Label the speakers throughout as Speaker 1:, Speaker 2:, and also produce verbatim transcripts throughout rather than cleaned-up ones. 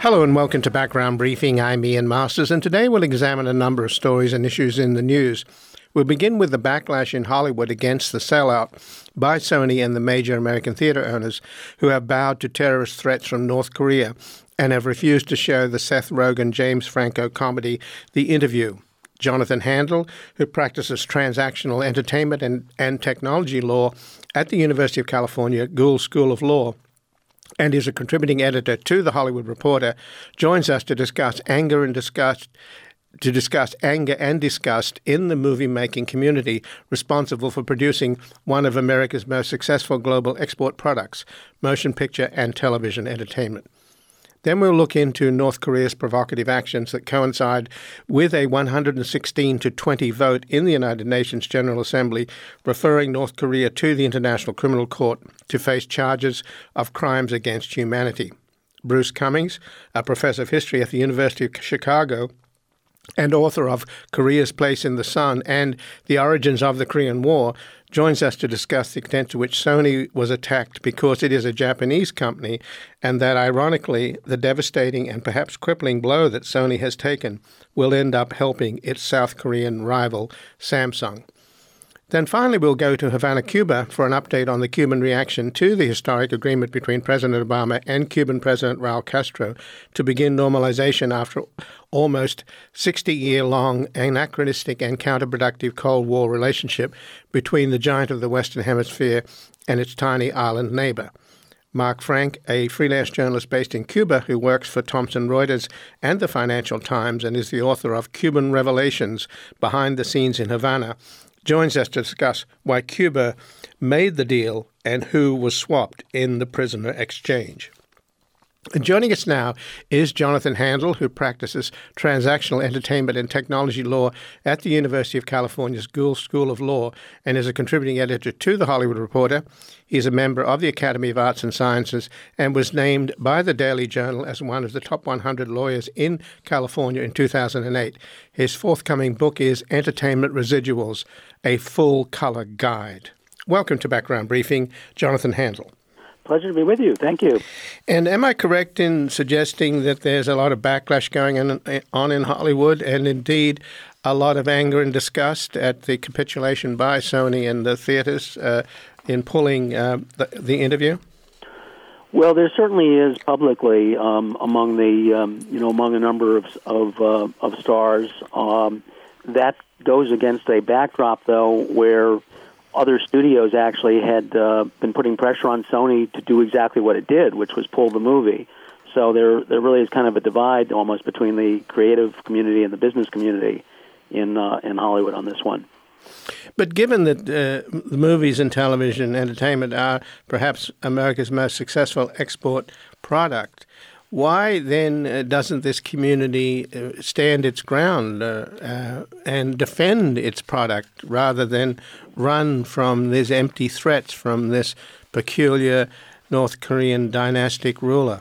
Speaker 1: Hello and welcome to Background Briefing. I'm Ian Masters, and today we'll examine a number of stories and issues in the news. We'll begin with the backlash in Hollywood against the sellout by Sony and the major American theater owners who have bowed to terrorist threats from North Korea and have refused to show the Seth Rogen, James Franco comedy The Interview. Jonathan Handel, who practices transactional entertainment and, and technology law at the University of California Gould School of Law, and is a contributing editor to The Hollywood Reporter, joins us to discuss anger and disgust, to discuss anger and disgust in the movie-making community responsible for producing one of America's most successful global export products, motion picture and television entertainment. Then we'll look into North Korea's provocative actions that coincide with a one hundred sixteen to twenty vote in the United Nations General Assembly referring North Korea to the International Criminal Court to face charges of crimes against humanity. Bruce Cummings, a professor of history at the University of Chicago and author of Korea's Place in the Sun and The Origins of the Korean War, joins us to discuss the extent to which Sony was attacked because it is a Japanese company, and that, ironically, the devastating and perhaps crippling blow that Sony has taken will end up helping its South Korean rival, Samsung. Then finally, we'll go to Havana, Cuba, for an update on the Cuban reaction to the historic agreement between President Obama and Cuban President Raul Castro to begin normalization after almost sixty-year-long anachronistic and counterproductive Cold War relationship between the giant of the Western Hemisphere and its tiny island neighbor. Mark Frank, a freelance journalist based in Cuba who works for Thomson Reuters and the Financial Times and is the author of Cuban Revelations, Behind the Scenes in Havana, joins us to discuss why Cuba made the deal and who was swapped in the prisoner exchange. And joining us now is Jonathan Handel, who practices transactional entertainment and technology law at the University of California's Gould School of Law and is a contributing editor to The Hollywood Reporter. He's a member of the Academy of Arts and Sciences and was named by the Daily Journal as one of the top one hundred lawyers in California in two thousand eight. His forthcoming book is Entertainment Residuals, a full-color guide. Welcome to Background Briefing, Jonathan Handel.
Speaker 2: Pleasure to be with you. Thank you.
Speaker 1: And am I correct in suggesting that there's a lot of backlash going on in Hollywood and indeed a lot of anger and disgust at the capitulation by Sony and the theaters uh, in pulling uh, the, the interview?
Speaker 2: Well, there certainly is publicly um, among the um, you know among a number of of, uh, of stars. Um, that goes against a backdrop, though, where other studios actually had uh, been putting pressure on Sony to do exactly what it did, which was pull the movie. So there there really is kind of a divide almost between the creative community and the business community in uh, in Hollywood on this one.
Speaker 1: But given that uh, the movies and television entertainment are perhaps America's most successful export product, why then uh, doesn't this community uh, stand its ground uh, uh, and defend its product rather than run from these empty threats from this peculiar North Korean dynastic ruler?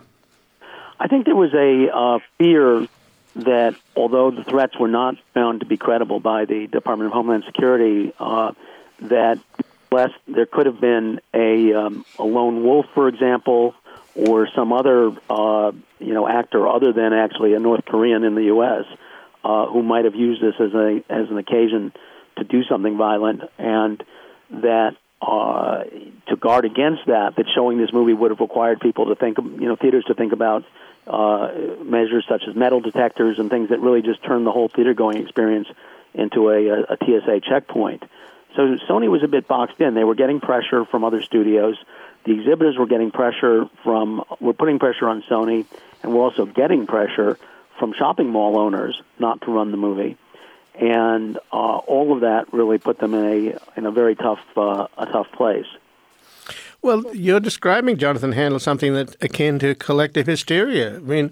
Speaker 2: I think there was a uh, fear that although the threats were not found to be credible by the Department of Homeland Security, uh, that less there could have been a, um, a lone wolf, for example, or some other uh, you know actor other than actually a North Korean in the U S uh, who might have used this as a as an occasion to do something violent, and that uh, to guard against that, that showing this movie would have required people to think, you know, theaters to think about uh, measures such as metal detectors and things that really just turn the whole theater-going experience into a, a, a T S A checkpoint. So Sony was a bit boxed in. They were getting pressure from other studios. The exhibitors were getting pressure from, were putting pressure on Sony, and were also getting pressure from shopping mall owners not to run the movie. And uh, all of that really put them in a in a very tough uh, a tough place.
Speaker 1: Well, you're describing, Jonathan Handel, something that's akin to collective hysteria. I mean,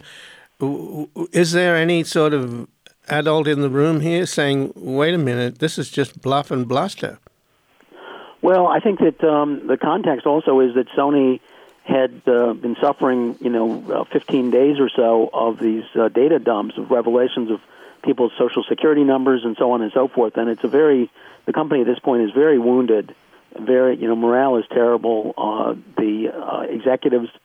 Speaker 1: is there any sort of adult in the room here saying, wait a minute, this is just bluff and bluster?
Speaker 2: Well, I think that um, the context also is that Sony had uh, been suffering, you know, uh, fifteen days or so of these uh, data dumps, of revelations of people's social security numbers and so on and so forth. And it's a very, the company at this point is very wounded, very, you know, morale is terrible. Uh, the uh, executives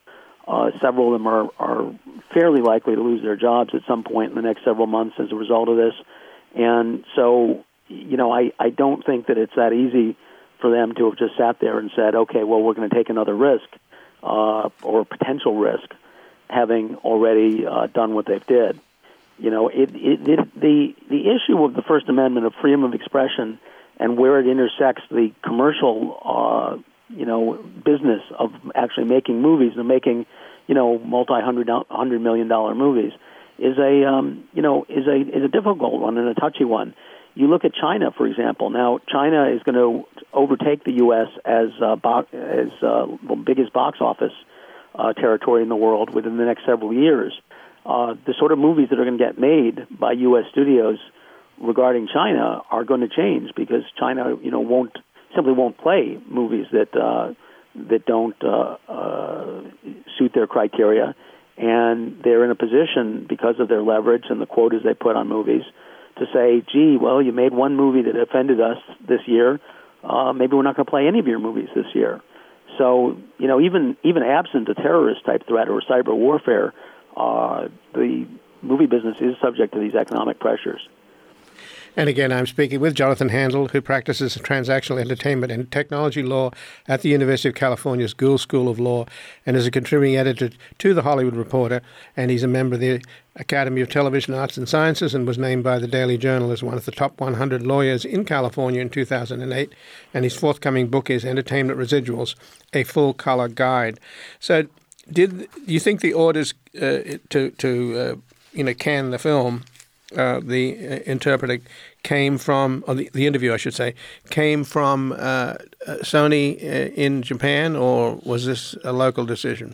Speaker 2: Uh, several of them are, are fairly likely to lose their jobs at some point in the next several months as a result of this. And so, you know, I, I don't think that it's that easy for them to have just sat there and said, okay, well, we're going to take another risk uh, or potential risk, having already uh, done what they've did. You know, it, it, it, the the issue of the First Amendment of freedom of expression and where it intersects the commercial, uh, you know, business of actually making movies and making, you know, multi-hundred hundred million dollar movies is a, um, you know, is a is a difficult one and a touchy one. You look at China, for example. Now, China is going to overtake the U S as uh, bo- as uh, the biggest box office uh, territory in the world within the next several years. Uh, the sort of movies that are going to get made by U S studios regarding China are going to change because China, you know, won't simply won't play movies that uh, that don't uh, uh, suit their criteria, and they're in a position because of their leverage and the quotas they put on movies to say, gee, well, you made one movie that offended us this year. Uh, maybe we're not going to play any of your movies this year. So, you know, even even absent a terrorist type threat or cyber warfare, uh, the movie business is subject to these economic pressures.
Speaker 1: And again, I'm speaking with Jonathan Handel, who practices transactional entertainment and technology law at the University of California's Gould School of Law and is a contributing editor to The Hollywood Reporter. And he's a member of the Academy of Television Arts and Sciences and was named by the Daily Journal as one of the top one hundred lawyers in California in two thousand eight. And his forthcoming book is Entertainment Residuals, a full-color guide. So did you think the orders uh, to, to uh, you know, can the film, uh, the uh, interpreter, came from, or the, the interview, I should say, came from uh, Sony in Japan, or was this a local decision?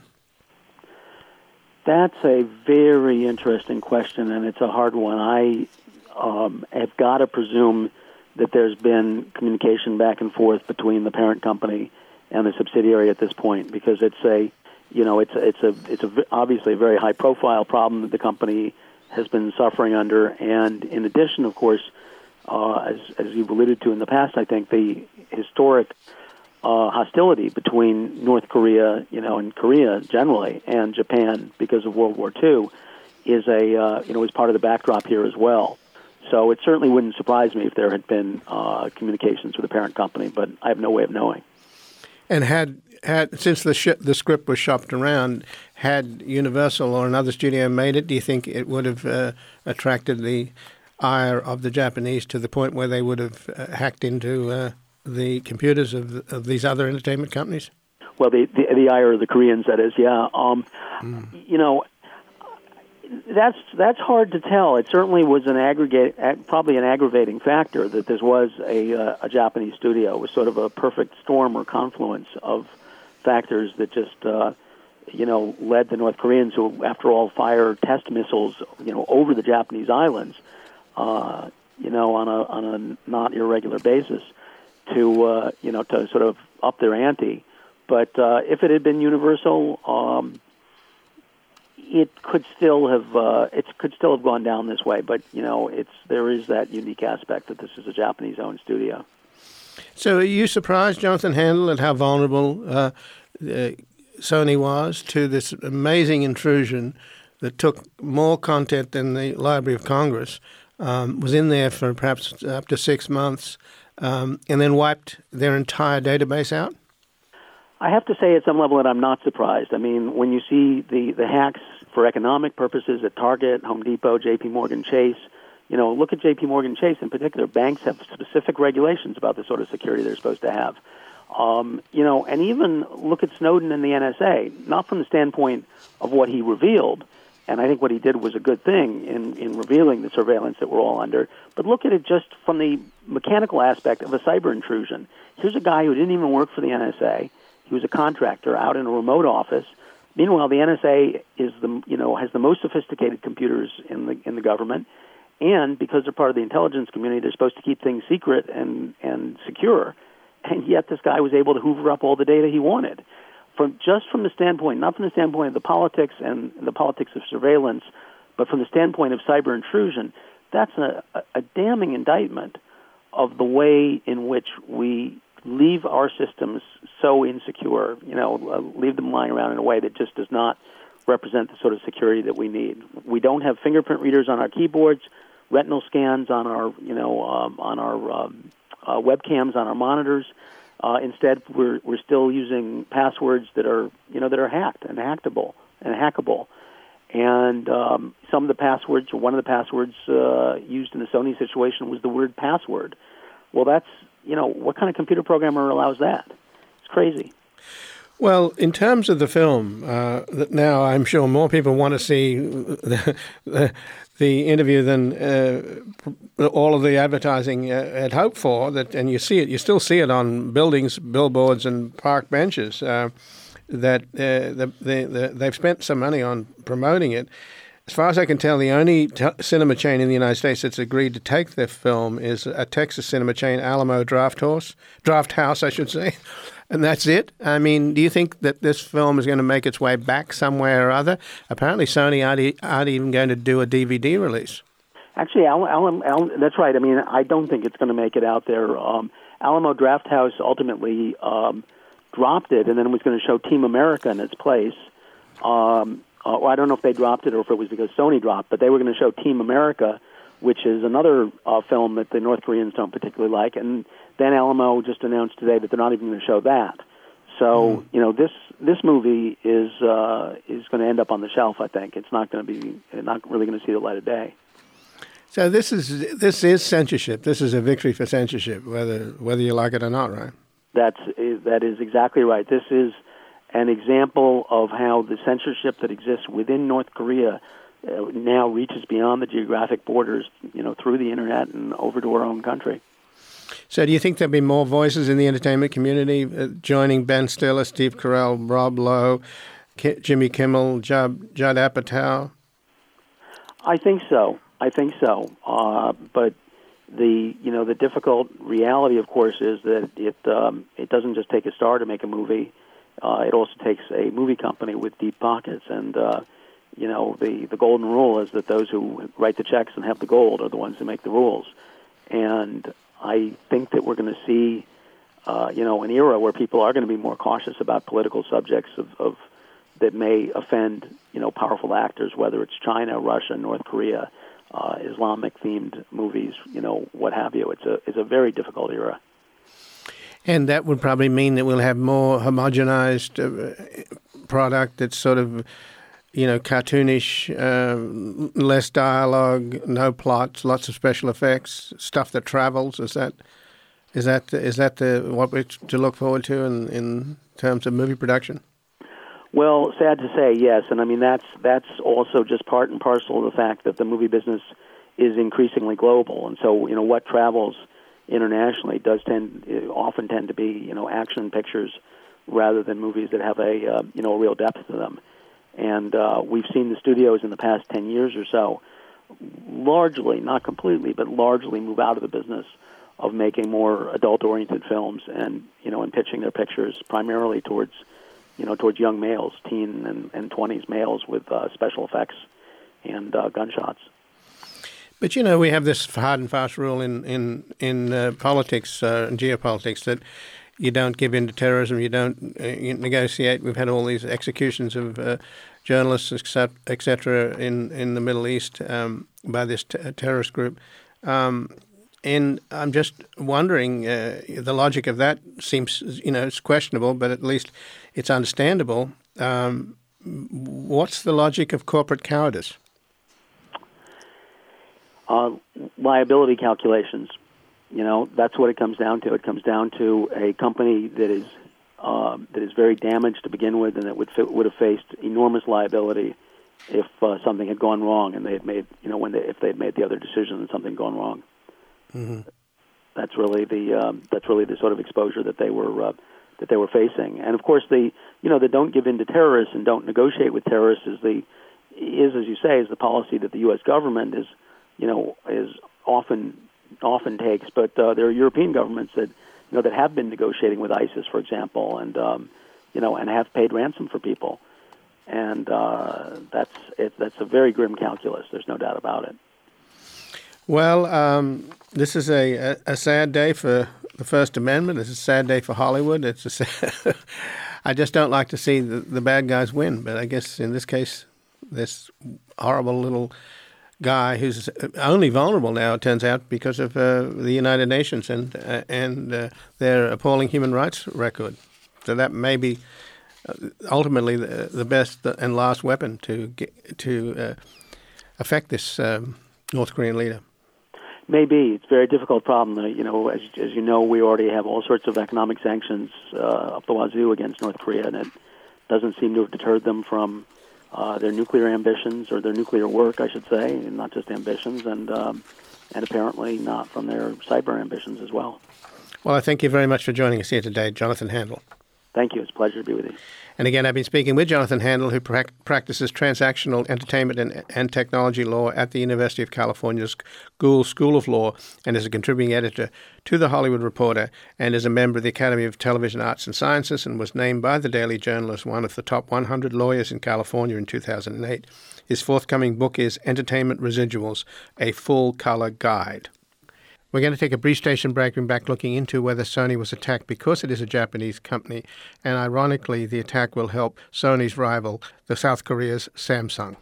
Speaker 2: That's a very interesting question, and it's a hard one. I um, have got to presume that there's been communication back and forth between the parent company and the subsidiary at this point, because it's a, you know, it's a, it's a, it's a obviously a very high-profile problem that the company has been suffering under, and in addition, of course, Uh, as, as you've alluded to in the past, I think the historic uh, hostility between North Korea, you know, and Korea generally, and Japan because of World War Two, is a uh, you know is part of the backdrop here as well. So it certainly wouldn't surprise me if there had been uh, communications with the parent company, but I have no way of knowing.
Speaker 1: And had had since the sh- the script was shopped around, had Universal or another studio made it, do you think it would have uh, attracted the ire of the Japanese to the point where they would have uh, hacked into uh, the computers of, of these other entertainment companies?
Speaker 2: Well, the, the the ire of the Koreans, that is, yeah. Um, mm. You know, that's that's hard to tell. It certainly was an aggregate, probably an aggravating factor that this was a uh, a Japanese studio. It was sort of a perfect storm or confluence of factors that just uh, you know led the North Koreans, who after all fire test missiles, you know, over the Japanese islands. Uh, you know, on a on a not irregular basis, to uh, you know to sort of up their ante. But uh, if it had been Universal, um, it could still have uh, it could still have gone down this way. But you know, it's there is that unique aspect that this is a Japanese-owned studio.
Speaker 1: So, are you surprised, Jonathan Handel, at how vulnerable uh, uh, Sony was to this amazing intrusion that took more content than the Library of Congress? Um, was in there for perhaps up to six months, um, and then wiped their entire database out?
Speaker 2: I have to say at some level that I'm not surprised. I mean, when you see the, the hacks for economic purposes at Target, Home Depot, J P. Morgan Chase, you know, look at J P. Morgan Chase in particular. Banks have specific regulations about the sort of security they're supposed to have. Um, you know, and even look at Snowden and the N S A, not from the standpoint of what he revealed, and I think what he did was a good thing in, in revealing the surveillance that we're all under. But look at it just from the mechanical aspect of a cyber intrusion. Here's a guy who didn't even work for the N S A. He was a contractor out in a remote office. Meanwhile, the N S A is the you know has the most sophisticated computers in the in the government, and because they're part of the intelligence community, they're supposed to keep things secret and and secure. And yet, this guy was able to hoover up all the data he wanted. From just from the standpoint, not from the standpoint of the politics and the politics of surveillance, but from the standpoint of cyber intrusion, that's a, a damning indictment of the way in which we leave our systems so insecure. You know, uh, leave them lying around in a way that just does not represent the sort of security that we need. We don't have fingerprint readers on our keyboards, retinal scans on our, you know, um, on our um, uh, webcams on our monitors. Uh, instead, we're we're still using passwords that are, you know, that are hacked and hackable and hackable. And um, some of the passwords, or one of the passwords uh, used in the Sony situation was the word password. Well, that's, you know, what kind of computer programmer allows that? It's crazy.
Speaker 1: Well, in terms of the film, uh, that now I'm sure more people want to see the, the, the interview than uh, all of the advertising uh, had hoped for. That, and you see it, you still see it on buildings, billboards, and park benches. Uh, that uh, the, the, the, they've spent some money on promoting it. As far as I can tell, the only t- cinema chain in the United States that's agreed to take the film is a Texas cinema chain, Alamo Draft House, Draft House, I should say, and that's it. I mean, do you think that this film is going to make its way back somewhere or other? Apparently, Sony aren't, e- aren't even going to do a D V D release.
Speaker 2: Actually, Al- Al- Al- that's right. I mean, I don't think it's going to make it out there. Um, Alamo Draft House ultimately um, dropped it, and then was going to show Team America in its place. Um, Uh, well, I don't know if they dropped it or if it was because Sony dropped, but they were going to show Team America, which is another uh, film that the North Koreans don't particularly like. And then Alamo just announced today that they're not even going to show that. So, mm. you know, this this movie is uh, is going to end up on the shelf, I think. It's not going to be, not really going to see the light of day.
Speaker 1: So this is this is censorship. This is a victory for censorship, whether whether you like it or not, right?
Speaker 2: That's that is exactly right. This is an example of how the censorship that exists within North Korea uh, now reaches beyond the geographic borders, you know, through the internet and over to our own country.
Speaker 1: So do you think there'll be more voices in the entertainment community uh, joining Ben Stiller, Steve Carell, Rob Lowe, K- Jimmy Kimmel, Judd, Judd Apatow?
Speaker 2: I think so. I think so. Uh, but the, you know, the difficult reality, of course, is that it um, it doesn't just take a star to make a movie. Uh, it also takes a movie company with deep pockets, and uh, you know the, the golden rule is that those who write the checks and have the gold are the ones who make the rules. And I think that we're going to see, uh, you know, an era where people are going to be more cautious about political subjects of, of that may offend, you know, powerful actors, whether it's China, Russia, North Korea, uh, Islamic-themed movies, you know, what have you. It's a it's a very difficult era.
Speaker 1: And that would probably mean that we'll have more homogenized uh, product that's sort of, you know, cartoonish, uh, less dialogue, no plots, lots of special effects, stuff that travels. Is that is that is that the what we're to look forward to in, in terms of movie production?
Speaker 2: Well, sad to say, yes. And I mean, that's that's also just part and parcel of the fact that the movie business is increasingly global. And so, you know, what travels internationally does tend often tend to be, you know, action pictures rather than movies that have a uh, you know a real depth to them. And uh, we've seen the studios in the past ten years or so largely, not completely, but largely move out of the business of making more adult-oriented films and, you know, and pitching their pictures primarily towards, you know, towards young males, teen and, and twenties males with uh, special effects and uh, gunshots.
Speaker 1: But, you know, we have this hard and fast rule in, in, in uh, politics uh, and geopolitics that you don't give in to terrorism, you don't uh, you negotiate. We've had all these executions of uh, journalists, et cetera, in, in the Middle East um, by this t- terrorist group. Um, and I'm just wondering, uh, the logic of that seems, you know, it's questionable, but at least it's understandable. Um, what's the logic of corporate cowardice?
Speaker 2: Uh, liability calculations. You know, that's what it comes down to. It comes down to a company that is uh, that is very damaged to begin with, and that would fi- would have faced enormous liability if uh, something had gone wrong, and they had made, you know, when they if they had made the other decision and something gone wrong. Mm-hmm. That's really the um, that's really the sort of exposure that they were uh, that they were facing. And of course, the you know the don't give in to terrorists and don't negotiate with terrorists is the is as you say is the policy that the U S government is. you know, is often often takes, but uh, there are European governments that, you know, that have been negotiating with ISIS, for example, and um, you know, and have paid ransom for people, and uh, that's it, that's a very grim calculus. There's no doubt about it.
Speaker 1: Well, um, this is a, a, a sad day for the First Amendment. It's a sad day for Hollywood. It's a sad I just don't like to see the, the bad guys win. But I guess in this case, this horrible little guy who's only vulnerable now, it turns out, because of uh, the United Nations and uh, and uh, their appalling human rights record. So that may be uh, ultimately the, the best and last weapon to get, to uh, affect this um, North Korean leader.
Speaker 2: Maybe. It's a very difficult problem. Uh, you know, as, as you know, we already have all sorts of economic sanctions uh, up the wazoo against North Korea, and it doesn't seem to have deterred them from uh, their nuclear ambitions, or their nuclear work, I should say, and not just ambitions, and um, and apparently not from their cyber ambitions as well.
Speaker 1: Well, I thank you very much for joining us here today, Jonathan Handel.
Speaker 2: Thank you. It's a pleasure to be with you.
Speaker 1: And again, I've been speaking with Jonathan Handel, who pra- practices transactional entertainment and, and technology law at the University of California's Gould School of Law, and is a contributing editor to The Hollywood Reporter, and is a member of the Academy of Television Arts and Sciences, and was named by the Daily Journal as one of the top one hundred lawyers in California in two thousand eight. His forthcoming book is Entertainment Residuals, A Full-Color Guide. We're going to take a brief station break and back looking into whether Sony was attacked because it is a Japanese company, and ironically, the attack will help Sony's rival, the South Korea's Samsung.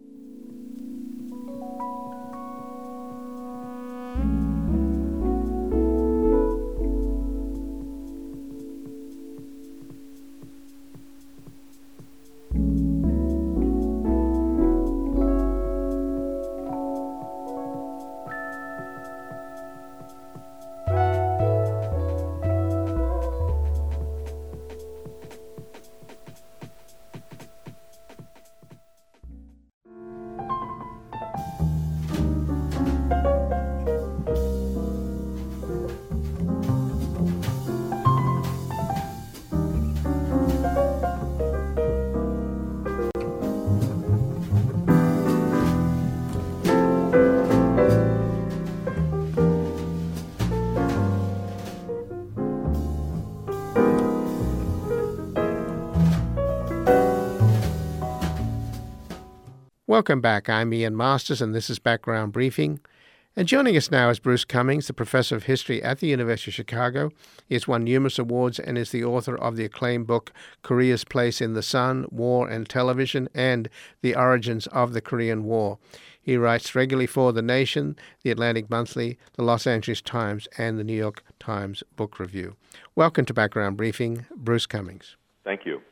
Speaker 1: Welcome back. I'm Ian Masters, and this is Background Briefing. And joining us now is Bruce Cummings, the professor of history at the University of Chicago. He has won numerous awards and is the author of the acclaimed book Korea's Place in the Sun, War and Television, and The Origins of the Korean War. He writes regularly for The Nation, The Atlantic Monthly, The Los Angeles Times, and The New York Times Book Review. Welcome to Background Briefing, Bruce Cummings.
Speaker 3: Thank you.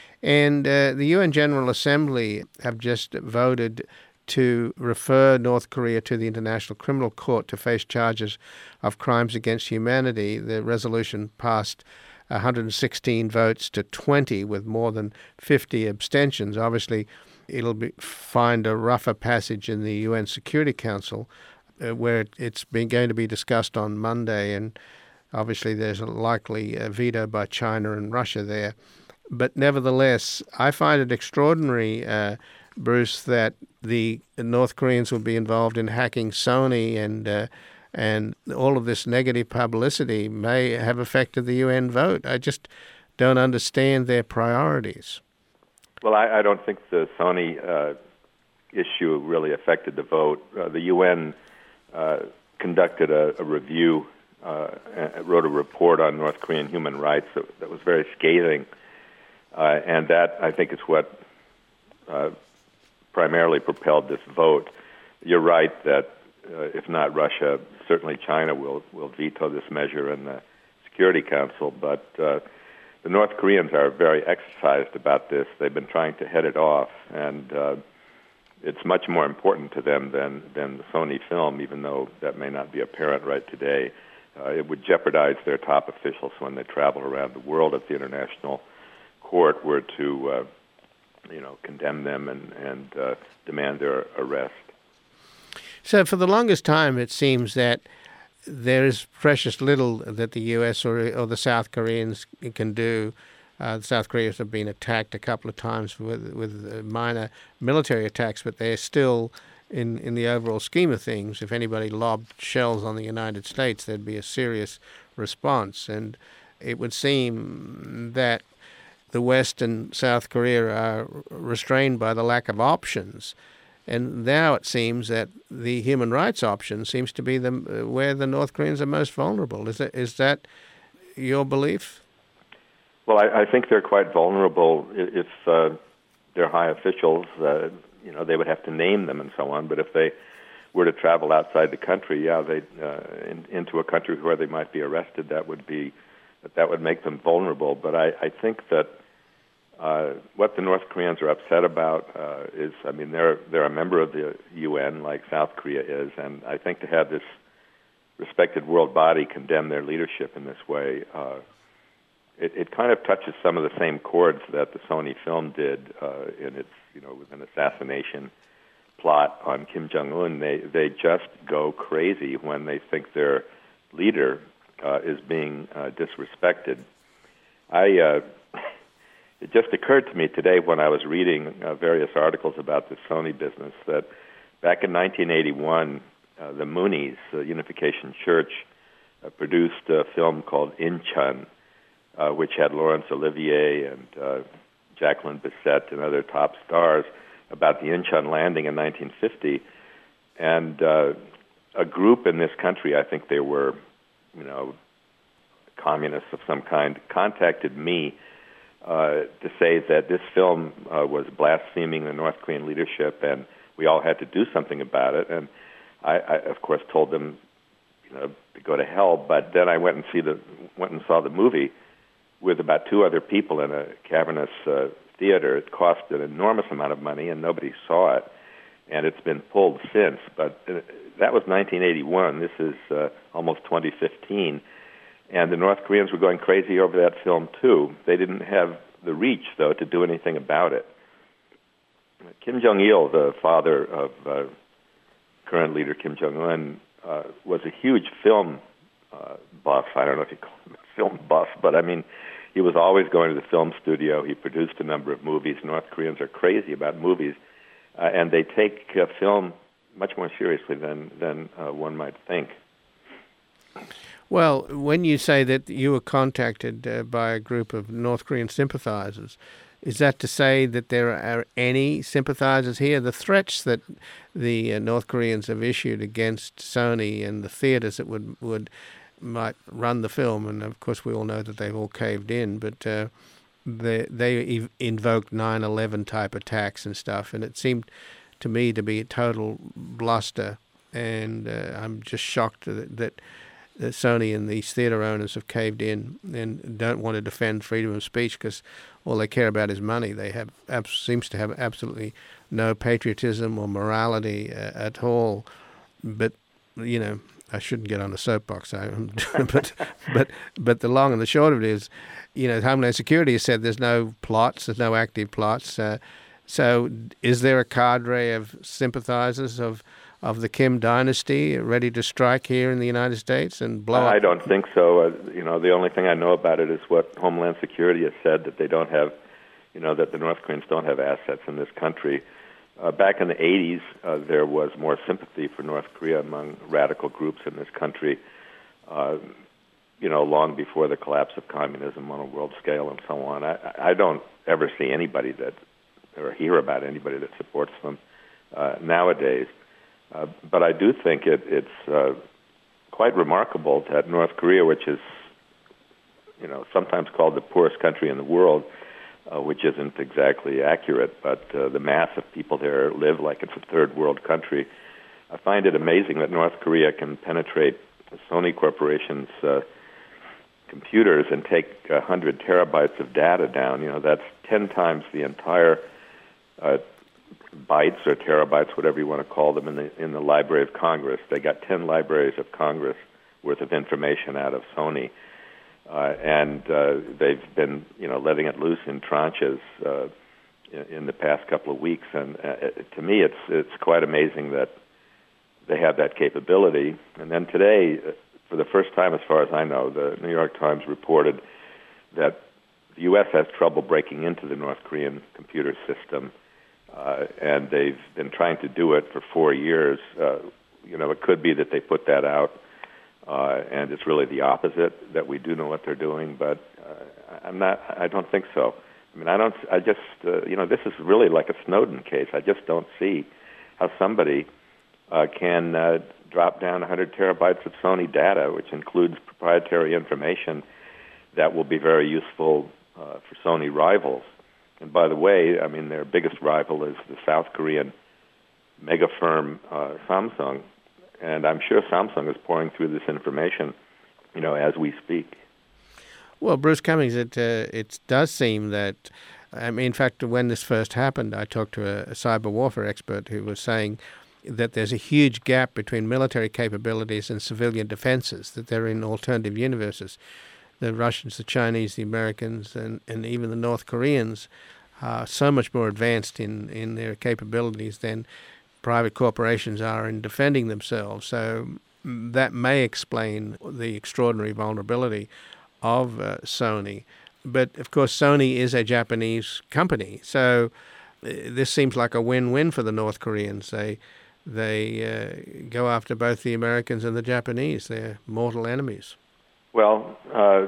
Speaker 1: And uh, the U N General Assembly have just voted to refer North Korea to the International Criminal Court to face charges of crimes against humanity. The resolution passed one hundred sixteen votes to twenty, with more than fifty abstentions. Obviously, it'll be, find a rougher passage in the U N Security Council, uh, where it's been going to be discussed on Monday, and obviously there's a likely uh, veto by China and Russia there. But nevertheless, I find it extraordinary, uh, Bruce, that the North Koreans will be involved in hacking Sony, and uh, and all of this negative publicity may have affected the U N vote. I just don't understand their priorities.
Speaker 3: Well, I, I don't think the Sony uh, issue really affected the vote. Uh, the U N uh, conducted a, a review, uh, wrote a report on North Korean human rights that, that was very scathing. Uh, and that, I think, is what uh, primarily propelled this vote. You're right that uh, if not Russia, certainly China will, will veto this measure in the Security Council. But uh, the North Koreans are very exercised about this. They've been trying to head it off, and uh, it's much more important to them than, than the Sony film, even though that may not be apparent right today. Uh, it would jeopardize their top officials when they travel around the world if the international court were to, uh, you know, condemn them and, and uh, demand their arrest.
Speaker 1: So for the longest time, it seems that there is precious little that the U S or, or the South Koreans can do. Uh, the South Koreans have been attacked a couple of times with, with minor military attacks, but they're still, in, in the overall scheme of things, if anybody lobbed shells on the United States, there'd be a serious response. And it would seem that the West and South Korea are restrained by the lack of options. And now it seems that the human rights option seems to be the, where the North Koreans are most vulnerable. Is that, is that your belief?
Speaker 3: Well, I, I think they're quite vulnerable if uh, they're high officials. Uh, you know, they would have to name them and so on. But if they were to travel outside the country, yeah, they uh, in, into a country where they might be arrested, that would be that would make them vulnerable. But I, I think that uh, what the North Koreans are upset about uh, is, I mean, they're they're a member of the U N like South Korea is, and I think to have this respected world body condemn their leadership in this way, uh, it, it kind of touches some of the same chords that the Sony film did uh, in its, you know, with an assassination plot on Kim Jong-un. They they just go crazy when they think their leader uh, is being uh, disrespected. I uh, it just occurred to me today when I was reading uh, various articles about the Sony business that back in nineteen eighty-one, uh, the Moonies, the Unification Church, uh, produced a film called Incheon, uh, which had Laurence Olivier and uh, Jacqueline Bisset and other top stars, about the Incheon landing in nineteen fifty. And uh, a group in this country, I think they were, you know, communists of some kind, contacted me uh, to say that this film uh, was blaspheming the North Korean leadership and we all had to do something about it. And I, I of course, told them, you know, to go to hell. But then I went and see the went and saw the movie with about two other people in a cavernous uh, theater. It cost an enormous amount of money, and nobody saw it. And it's been pulled since. But uh, that was nineteen eighty-one. This is uh, almost twenty fifteen. And the North Koreans were going crazy over that film, too. They didn't have the reach, though, to do anything about it. Kim Jong-il, the father of uh, current leader Kim Jong-un, uh, was a huge film uh, buff. I don't know if you call him a film buff, but I mean, he was always going to the film studio. He produced a number of movies. North Koreans are crazy about movies, uh, and they take uh, film much more seriously than, than uh, one might think.
Speaker 1: Well, when you say that you were contacted uh, by a group of North Korean sympathizers, is that to say that there are any sympathizers here? The threats that the uh, North Koreans have issued against Sony and the theaters that would, would might run the film, and of course we all know that they've all caved in, but uh, they, they ev- invoked nine eleven type attacks and stuff, and it seemed to me to be a total bluster, and uh, I'm just shocked that, that uh, Sony and these theater owners have caved in and don't want to defend freedom of speech because all they care about is money. They have ab- seems to have absolutely no patriotism or morality uh, at all, but, you know, I shouldn't get on a soapbox, I, but but but the long and the short of it is, you know, Homeland Security has said there's no plots, there's no active plots. Uh, so is there a cadre of sympathizers of of the Kim dynasty ready to strike here in the United States and blow up?
Speaker 3: I don't think so. Uh, you know, the only thing I know about it is what Homeland Security has said, that they don't have, you know, that the North Koreans don't have assets in this country. Uh, back in the eighties, uh, there was more sympathy for North Korea among radical groups in this country, uh, you know, long before the collapse of communism on a world scale and so on. I, I don't ever see anybody that, or hear about anybody that supports them uh, nowadays. Uh, but I do think it, it's uh, quite remarkable that North Korea, which is, you know, sometimes called the poorest country in the world, Uh, which isn't exactly accurate, but uh, the mass of people there live like it's a third world country. I find it amazing that North Korea can penetrate Sony Corporation's uh, computers and take one hundred terabytes of data down. You know, that's ten times the entire uh, bytes or terabytes, whatever you want to call them, in the in the Library of Congress. They got ten libraries of Congress worth of information out of Sony. Uh, and uh, they've been, you know, letting it loose in tranches uh, in, in the past couple of weeks. And uh, to me, it's it's quite amazing that they have that capability. And then today, for the first time, as far as I know, the New York Times reported that the U S has trouble breaking into the North Korean computer system, uh, and they've been trying to do it for four years. Uh, you know, it could be that they put that out, uh, and it's really the opposite, that we do know what they're doing, but uh, I'm not, I don't think so. I mean, I don't, I just, uh, you know, this is really like a Snowden case. I just don't see how somebody uh, can uh, drop down one hundred terabytes of Sony data, which includes proprietary information that will be very useful uh, for Sony rivals. And by the way, I mean, their biggest rival is the South Korean mega firm uh, Samsung, and I'm sure Samsung is pouring through this information, you know, as we speak.
Speaker 1: Well, Bruce Cummings, it uh, it does seem that, I mean, in fact, when this first happened, I talked to a, a cyber warfare expert who was saying that there's a huge gap between military capabilities and civilian defenses, that they're in alternative universes. The Russians, the Chinese, the Americans, and, and even the North Koreans are so much more advanced in, in their capabilities than private corporations are in defending themselves. So that may explain the extraordinary vulnerability of uh, Sony. But, of course, Sony is a Japanese company. So uh, this seems like a win-win for the North Koreans. They, they uh, go after both the Americans and the Japanese. They're mortal enemies.
Speaker 3: Well, uh,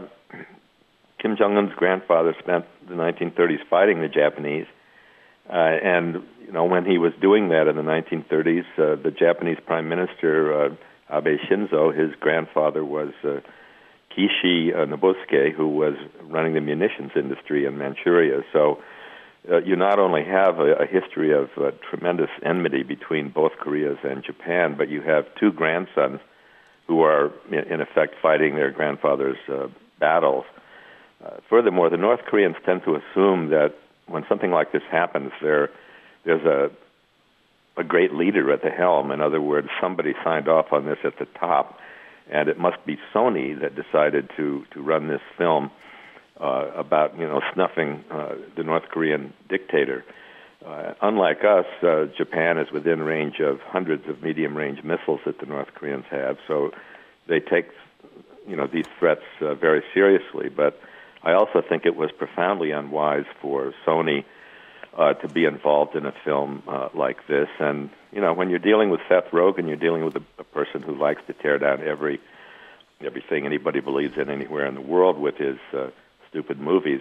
Speaker 3: Kim Jong-un's grandfather spent the nineteen thirties fighting the Japanese. Uh, and, you know, when he was doing that in the nineteen thirties, uh, the Japanese Prime Minister, uh, Abe Shinzo, his grandfather was uh, Kishi uh, Nobusuke, who was running the munitions industry in Manchuria. So uh, you not only have a, a history of uh, tremendous enmity between both Koreas and Japan, but you have two grandsons who are, in effect, fighting their grandfather's uh, battles. Uh, furthermore, the North Koreans tend to assume that when something like this happens, there, there's a, a great leader at the helm. In other words, somebody signed off on this at the top, and it must be Sony that decided to, to run this film uh, about, you know, snuffing uh, the North Korean dictator. Uh, unlike us, uh, Japan is within range of hundreds of medium-range missiles that the North Koreans have, so they take, you know, these threats uh, very seriously. But I also think it was profoundly unwise for Sony uh, to be involved in a film uh, like this. And, you know, when you're dealing with Seth Rogen, you're dealing with a, a person who likes to tear down every everything anybody believes in anywhere in the world with his uh, stupid movies.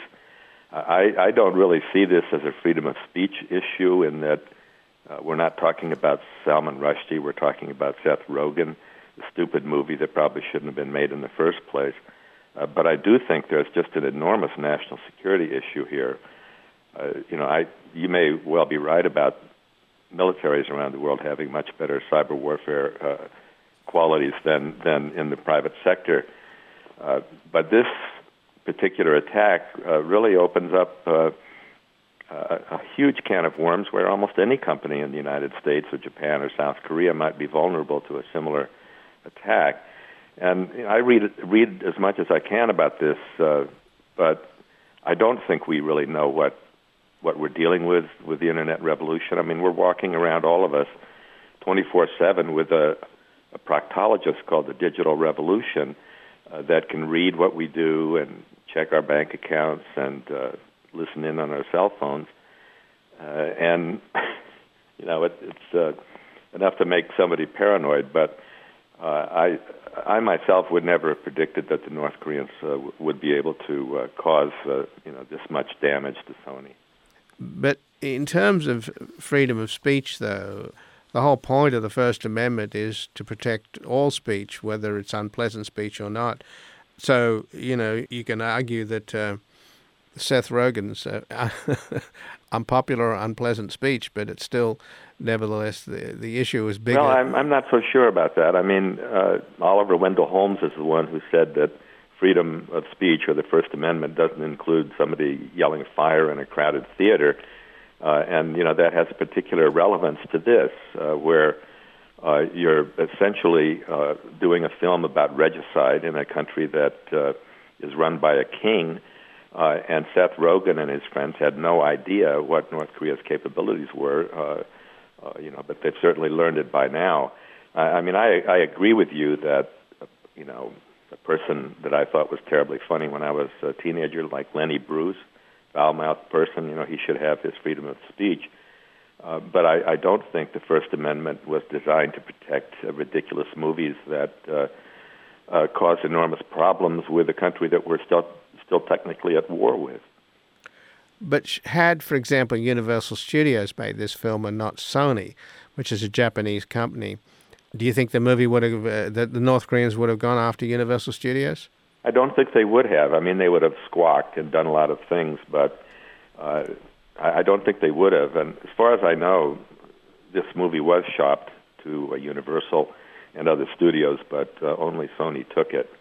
Speaker 3: I, I don't really see this as a freedom of speech issue in that uh, we're not talking about Salman Rushdie, we're talking about Seth Rogen, the stupid movie that probably shouldn't have been made in the first place. Uh, but I do think there's just an enormous national security issue here. Uh, you know, I you may well be right about militaries around the world having much better cyber warfare uh, qualities than, than in the private sector. Uh, but this particular attack uh, really opens up uh, a, a huge can of worms where almost any company in the United States or Japan or South Korea might be vulnerable to a similar attack. And you know, I read read as much as I can about this, uh, but I don't think we really know what what we're dealing with with the Internet revolution. I mean, we're walking around, all of us, twenty-four seven with a, a proctologist called the Digital Revolution uh, that can read what we do and check our bank accounts and uh, listen in on our cell phones. Uh, and, you know, it, it's uh, enough to make somebody paranoid, but uh, I I myself would never have predicted that the North Koreans uh, w- would be able to uh, cause, uh, you know, this much damage to Sony.
Speaker 1: But in terms of freedom of speech, though, the whole point of the First Amendment is to protect all speech, whether it's unpleasant speech or not. So, you know, you can argue that uh, Seth Rogen's uh, unpopular or unpleasant speech, but it's still, nevertheless, the the issue is bigger.
Speaker 3: Well, I'm, I'm not so sure about that. I mean, uh, Oliver Wendell Holmes is the one who said that freedom of speech or the First Amendment doesn't include somebody yelling fire in a crowded theater. Uh, and, you know, that has a particular relevance to this, uh, where uh, you're essentially uh, doing a film about regicide in a country that uh, is run by a king. Uh, and Seth Rogen and his friends had no idea what North Korea's capabilities were, uh, uh, you know, but they've certainly learned it by now. Uh, I mean, I, I agree with you that, uh, you know, a person that I thought was terribly funny when I was a teenager, like Lenny Bruce, foul-mouthed person, you know, he should have his freedom of speech. Uh, but I, I don't think the First Amendment was designed to protect uh, ridiculous movies that uh, uh, cause enormous problems with a country that we're still still technically at war with.
Speaker 1: But had, for example, Universal Studios made this film and not Sony, which is a Japanese company. Do you think the movie would have, uh, that the North Koreans would have gone after Universal Studios?
Speaker 3: I don't think they would have. I mean, they would have squawked and done a lot of things, but uh, I, I don't think they would have. And as far as I know, this movie was shopped to uh, Universal and other studios, but uh, only Sony took it.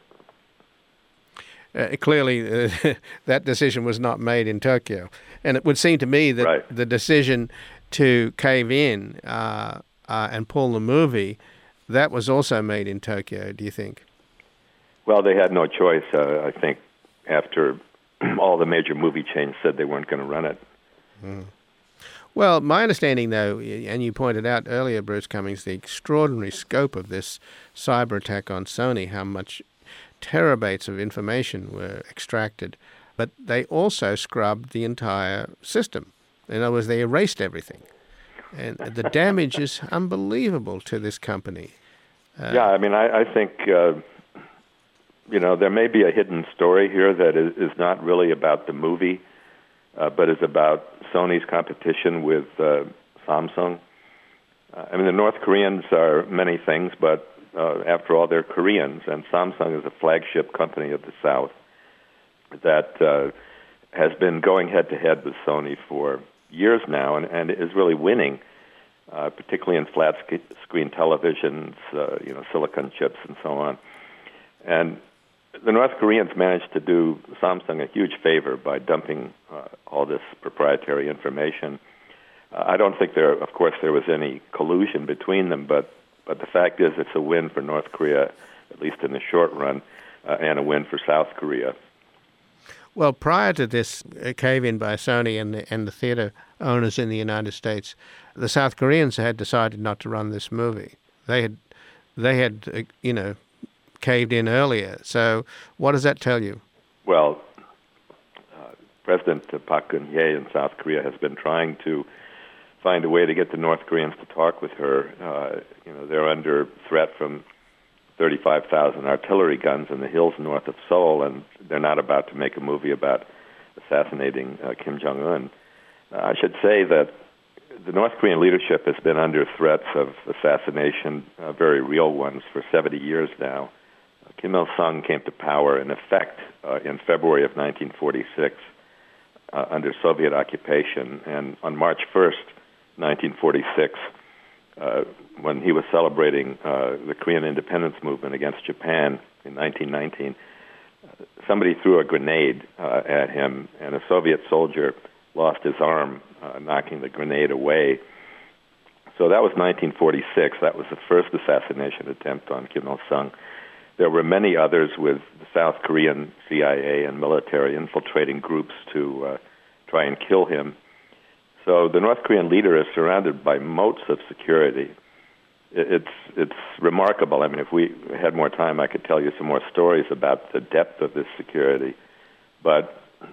Speaker 1: Uh, clearly, uh, that decision was not made in Tokyo. And it would seem to me that
Speaker 3: right.
Speaker 1: the decision to cave in uh, uh, and pull the movie, that was also made in Tokyo, do you think?
Speaker 3: Well, they had no choice, uh, I think, after all the major movie chains said they weren't going to run it.
Speaker 1: Mm. Well, my understanding, though, and you pointed out earlier, Bruce Cummings, the extraordinary scope of this cyber attack on Sony, how much terabytes of information were extracted, but they also scrubbed the entire system. In other words, they erased everything. And the damage is unbelievable to this company. Uh,
Speaker 3: yeah, I mean, I, I think, uh, you know, there may be a hidden story here that is, is not really about the movie, uh, but is about Sony's competition with uh, Samsung. Uh, I mean, the North Koreans are many things, but Uh, after all, they're Koreans, and Samsung is a flagship company of the South that uh, has been going head-to-head with Sony for years now and, and is really winning, uh, particularly in flat-screen televisions, uh, you know, silicon chips and so on. And the North Koreans managed to do Samsung a huge favor by dumping uh, all this proprietary information. Uh, I don't think there, of course, there was any collusion between them, but But the fact is it's a win for North Korea, at least in the short run, uh, and a win for South Korea.
Speaker 1: Well, prior to this cave-in by Sony and the, and the theater owners in the United States, the South Koreans had decided not to run this movie. They had, they had, uh, you know, caved in earlier. So what does that tell you?
Speaker 3: Well, uh, President Park Geun-hye in South Korea has been trying to find a way to get the North Koreans to talk with her. Uh, you know, they're under threat from thirty-five thousand artillery guns in the hills north of Seoul, and they're not about to make a movie about assassinating uh, Kim Jong-un. Uh, I should say that the North Korean leadership has been under threats of assassination, uh, very real ones, for seventy years now. Uh, Kim Il-sung came to power, in effect, uh, in February of nineteen forty-six uh, under Soviet occupation, and on March first, nineteen forty-six, uh, when he was celebrating uh, the Korean independence movement against Japan in nineteen nineteen, uh, somebody threw a grenade uh, at him, and a Soviet soldier lost his arm, uh, knocking the grenade away. So that was nineteen forty-six. That was the first assassination attempt on Kim Il-sung. There were many others with the South Korean C I A and military infiltrating groups to uh, try and kill him. So the North Korean leader is surrounded by moats of security. It's it's remarkable. I mean, if we had more time, I could tell you some more stories about the depth of this security. But,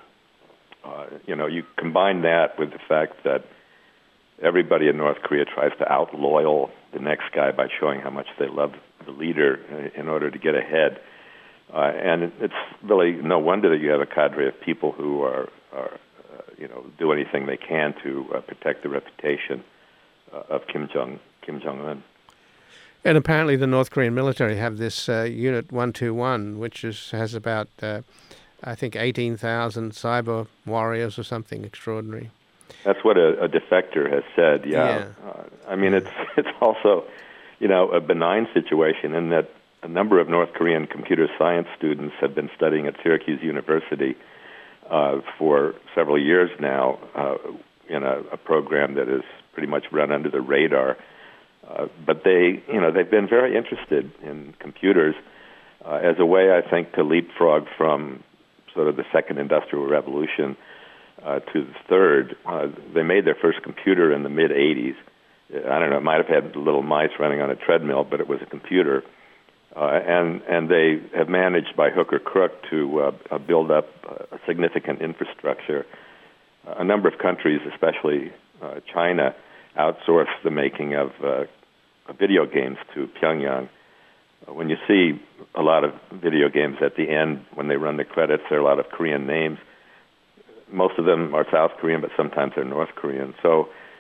Speaker 3: uh, you know, you combine that with the fact that everybody in North Korea tries to out-loyal the next guy by showing how much they love the leader in order to get ahead. Uh, and it's really no wonder that you have a cadre of people who are, are you know, do anything they can to uh, protect the reputation uh, of Kim Jong Kim Jong-un.
Speaker 1: And apparently, the North Korean military have this uh, Unit one twenty-one, which is has about, uh, I think, eighteen thousand cyber warriors or something extraordinary.
Speaker 3: That's what a, a defector has said. Yeah,
Speaker 1: yeah.
Speaker 3: Uh, I mean, it's it's also, you know, a benign situation in that a number of North Korean computer science students have been studying at Syracuse University Uh, for several years now uh, in a, a program that is pretty much run under the radar. Uh, but they, you know, they've been very interested in computers uh, as a way, I think, to leapfrog from sort of the second industrial revolution uh, to the third. Uh, they made their first computer in the mid eighties. I don't know, it might have had little mice running on a treadmill, but it was a computer. Uh, and and they have managed by hook or crook to uh, uh, build up a significant infrastructure. Uh, a number of countries, especially uh, China, outsourced the making of uh, video games to Pyongyang. Uh, when you see a lot of video games at the end, when they run the credits, there are a lot of Korean names. Most of them are South Korean, but sometimes they're North Korean. So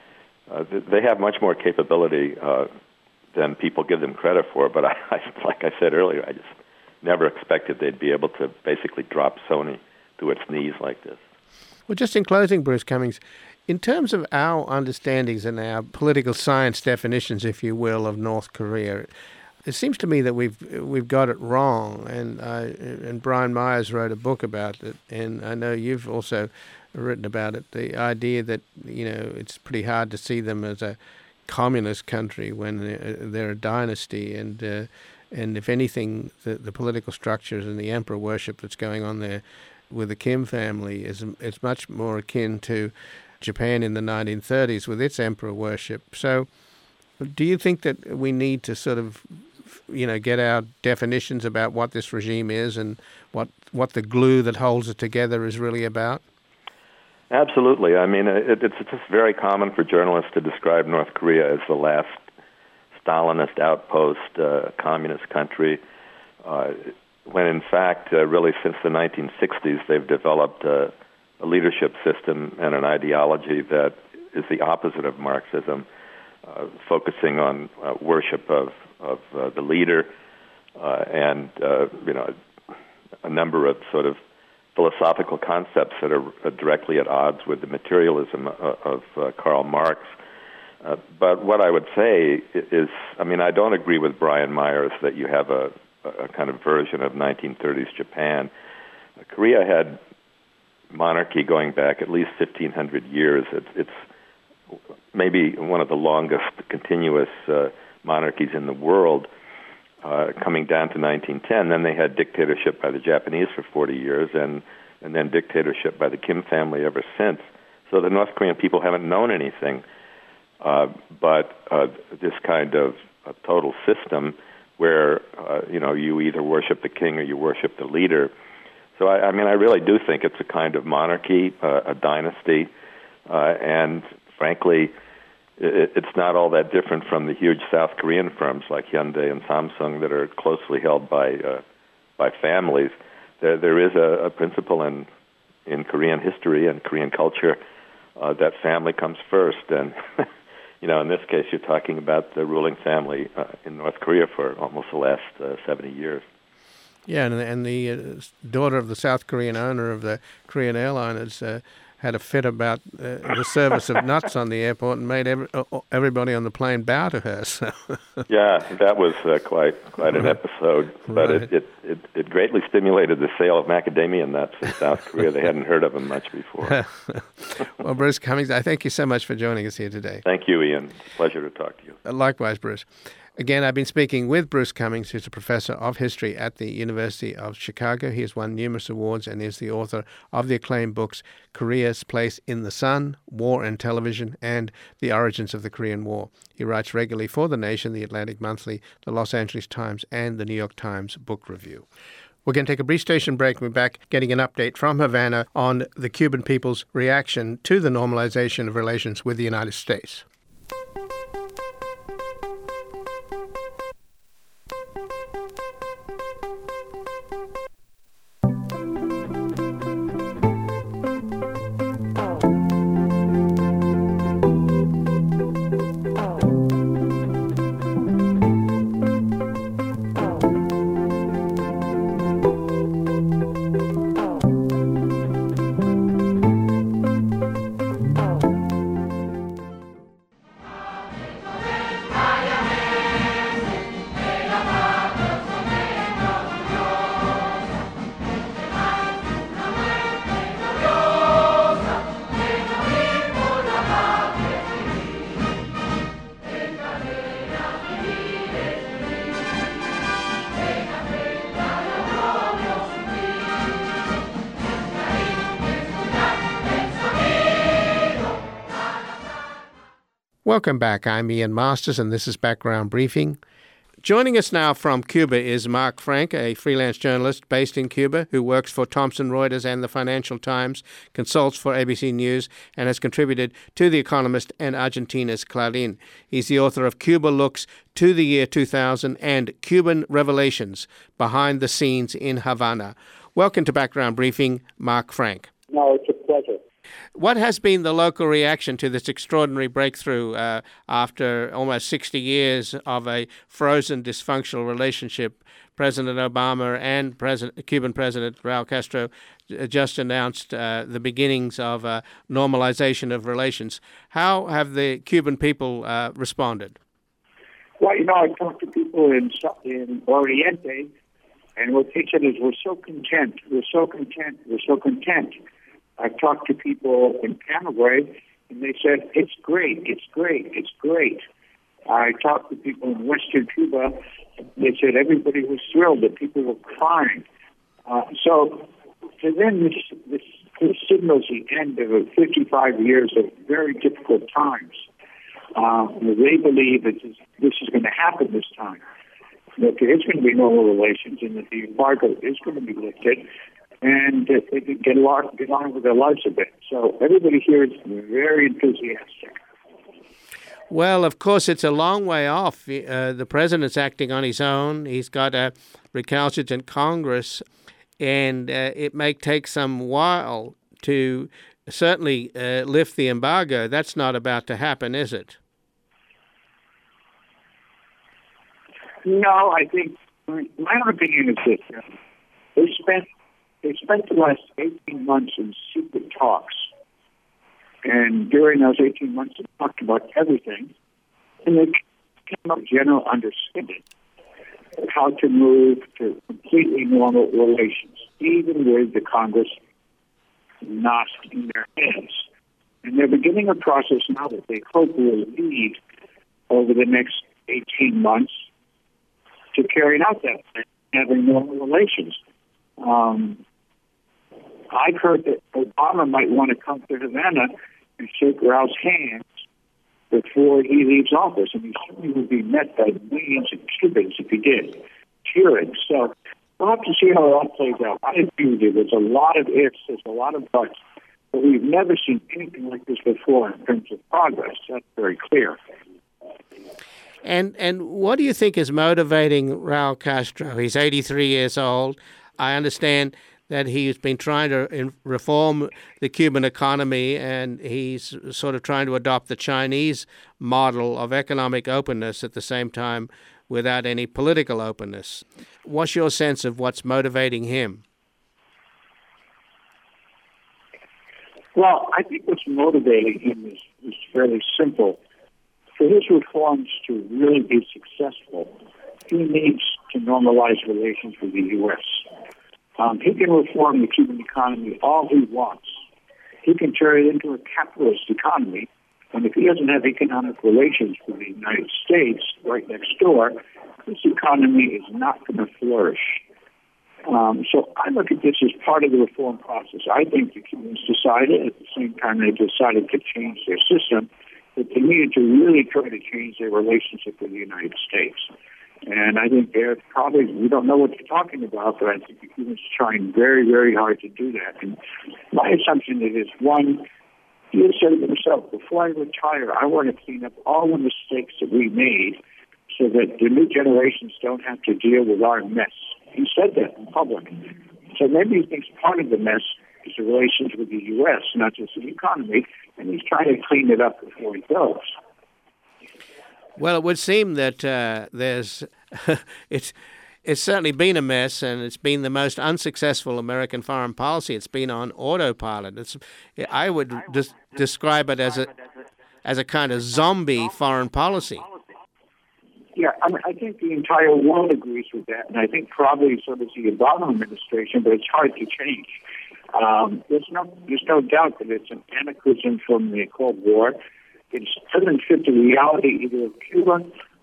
Speaker 3: uh, they have much more capability uh, than people give them credit for. But I, I, like I said earlier, I just never expected they'd be able to basically drop Sony to its knees like this.
Speaker 1: Well, just in closing, Bruce Cummings, in terms of our understandings and our political science definitions, if you will, of North Korea, it seems to me that we've we've got it wrong. And uh, and Brian Myers wrote a book about it, and I know you've also written about it. The idea that, you know, it's pretty hard to see them as a communist country when they're a dynasty, and uh, and if anything, the, the political structures and the emperor worship that's going on there with the Kim family is it's much more akin to Japan in the nineteen thirties with its emperor worship. So do you think that we need to sort of, you know, get our definitions about what this regime is and what what the glue that holds it together is really about?
Speaker 3: Absolutely. I mean, it, it's just very common for journalists to describe North Korea as the last Stalinist outpost, uh, communist country, uh, when in fact, uh, really since the nineteen sixties, they've developed uh, a leadership system and an ideology that is the opposite of Marxism, uh, focusing on uh, worship of, of uh, the leader uh, and, uh, you know, a number of sort of philosophical concepts that are uh, directly at odds with the materialism of, of uh, Karl Marx. Uh, but what I would say is, I mean, I don't agree with Brian Myers that you have a, a kind of version of nineteen thirties Japan. Uh, Korea had monarchy going back at least fifteen hundred years. It, it's maybe one of the longest continuous uh, monarchies in the world, uh, coming down to nineteen ten. Then they had dictatorship by the Japanese for forty years, and, and then dictatorship by the Kim family ever since. So the North Korean people haven't known anything uh, but uh, this kind of uh, total system where, uh, you know, you either worship the king or you worship the leader. So, I, I mean, I really do think it's a kind of monarchy, uh, a dynasty, uh, and frankly, it, it's not all that different from the huge South Korean firms like Hyundai and Samsung that are closely held by uh, by families. There, there is a, a principle in in Korean history and Korean culture uh, that family comes first, and you know, in this case, you're talking about the ruling family uh, in North Korea for almost the last uh, seventy years.
Speaker 1: Yeah, and, and the uh, daughter of the South Korean owner of the Korean airliners uh, had a fit about uh, the service of nuts on the airport and made every, uh, everybody on the plane bow to her. So.
Speaker 3: Yeah, that was uh, quite quite an episode, but right. it, it, it, it greatly stimulated the sale of macadamia nuts in South Korea. They hadn't heard of them much before.
Speaker 1: Well, Bruce Cummings, I thank you so much for joining us here today.
Speaker 3: Thank you, Ian. Pleasure to talk to you.
Speaker 1: Uh, likewise, Bruce. Again, I've been speaking with Bruce Cummings, who's a professor of history at the University of Chicago. He has won numerous awards and is the author of the acclaimed books Korea's Place in the Sun, War and Television, and The Origins of the Korean War. He writes regularly for The Nation, The Atlantic Monthly, The Los Angeles Times, and The New York Times Book Review. We're going to take a brief station break. We're back getting an update from Havana on the Cuban people's reaction to the normalization of relations with the United States. Welcome back. I'm Ian Masters, and this is Background Briefing. Joining us now from Cuba is Mark Frank, a freelance journalist based in Cuba who works for Thomson Reuters and the Financial Times, consults for A B C News, and has contributed to The Economist and Argentina's Clarín. He's the author of Cuba Looks to the Year two thousand and Cuban Revelations, Behind the Scenes in Havana. Welcome to Background Briefing, Mark Frank.
Speaker 4: No, it's a pleasure.
Speaker 1: What has been the local reaction to this extraordinary breakthrough uh, after almost sixty years of a frozen, dysfunctional relationship? President Obama and President, Cuban President Raul Castro just announced uh, the beginnings of uh, normalization of relations. How have the Cuban people uh, responded?
Speaker 4: Well, you know, I talked to people in in Oriente, and what they said is, we're so content, we're so content, we're so content. I've talked to people in Paraguay, and they said, it's great, it's great, it's great. I talked to people in Western Cuba, they said everybody was thrilled, that people were crying. Uh, so, to them, this, this, this signals the end of fifty-five years of very difficult times. Uh, they believe that this, this is going to happen this time, that there is going to be normal relations and that the embargo is going to be lifted, and that they can get on, get on with their lives a bit. So everybody here is very enthusiastic.
Speaker 1: Well, of course, it's a long way off. Uh, the president's acting on his own. He's got a recalcitrant Congress, and uh, it may take some while to certainly uh, lift the embargo. That's not about to happen, is it?
Speaker 4: No, I think my own opinion is this: they spent they spent the last eighteen months in secret talks, and during those eighteen months, they talked about everything, and they came up with general understanding of how to move to completely normal relations, even with the Congress not in their hands. And they're beginning a process now that they hope will lead over the next eighteen months to carrying out that plan, having normal relations. Um, I've heard that Obama might want to come to Havana and shake Raul's hands before he leaves office, and he certainly would be met by millions of Cubans if he did, cheering. So we'll have to see how it all plays out. I agree with you. There's a lot of ifs, there's a lot of buts, but we've never seen anything like this before in terms of progress. That's very clear.
Speaker 1: And and what do you think is motivating Raul Castro? He's eighty-three years old. I understand that he's been trying to reform the Cuban economy, and he's sort of trying to adopt the Chinese model of economic openness at the same time without any political openness. What's your sense of what's motivating him?
Speaker 4: Well, I think what's motivating him is, is fairly simple. For his reforms to really be successful, he needs to normalize relations with the U S. Um, he can reform the Cuban economy all he wants. He can turn it into a capitalist economy, and if he doesn't have economic relations with the United States right next door, this economy is not going to flourish. Um, so I look at this as part of the reform process. I think the Cubans decided, at the same time they decided to change their system, that they needed to really try to change their relationship with the United States. And I think they're probably, we don't know what they're talking about, but I think the Cubans are trying very, very hard to do that. And my assumption is, one, he has said it himself, before I retire, I want to clean up all the mistakes that we made so that the new generations don't have to deal with our mess. He said that in public. So maybe he thinks part of the mess is the relations with the U S, not just the economy, and he's trying to clean it up before he goes.
Speaker 1: Well, it would seem that uh, there's it's it's certainly been a mess, and it's been the most unsuccessful American foreign policy. It's been on autopilot. It's I would des- describe it as a as a kind of zombie foreign policy.
Speaker 4: Yeah, I mean, I think the entire world agrees with that, and I think probably so does the Obama administration, but it's hard to change. Um, there's no there's no doubt that it's an anachronism from the Cold War. It doesn't fit the reality either of Cuba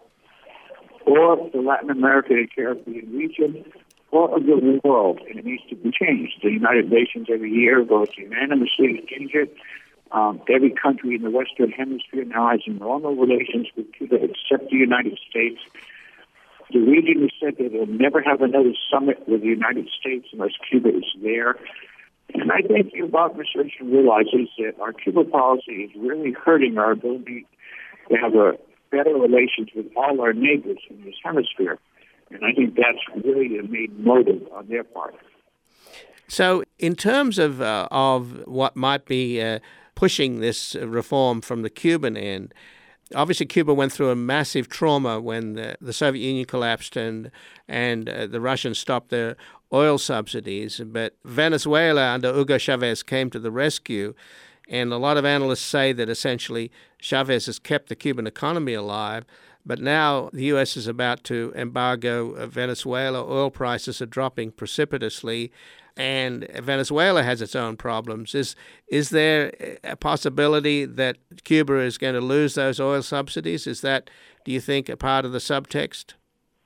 Speaker 4: or the Latin America and Caribbean region or of the world, and it needs to be changed. The United Nations every year votes unanimously to change it. Um, every country in the Western Hemisphere now has normal relations with Cuba except the United States. The region has said that they'll never have another summit with the United States unless Cuba is there. And I think the Obama administration realizes that our Cuba policy is really hurting our ability to have a better relations with all our neighbors in this hemisphere. And I think that's really the main motive on their part.
Speaker 1: So in terms of uh, of what might be uh, pushing this reform from the Cuban end, obviously Cuba went through a massive trauma when the, the Soviet Union collapsed and and uh, the Russians stopped their oil subsidies. But Venezuela under Hugo Chavez came to the rescue. And a lot of analysts say that essentially Chavez has kept the Cuban economy alive. But now the U S is about to embargo Venezuela. Oil prices are dropping precipitously, and Venezuela has its own problems. Is is there a possibility that Cuba is going to lose those oil subsidies? Is that, do you think, a part of the subtext?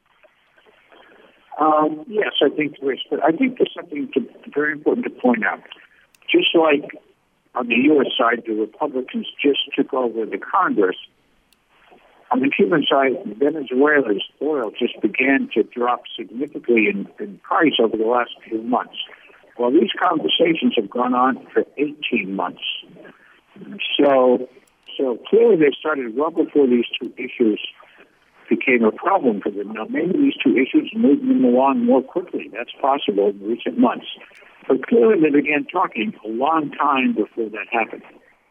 Speaker 4: Um, yes, I think there is. But I think there's something to, very important to point out. Just like on the U S side, the Republicans just took over the Congress. On the Cuban side, Venezuela's oil just began to drop significantly in, in price over the last few months. Well, these conversations have gone on for eighteen months. So, so clearly they started well before these two issues became a problem for them. Now, maybe these two issues moved them along more quickly. That's possible in recent months. But clearly they began talking a long time before that happened.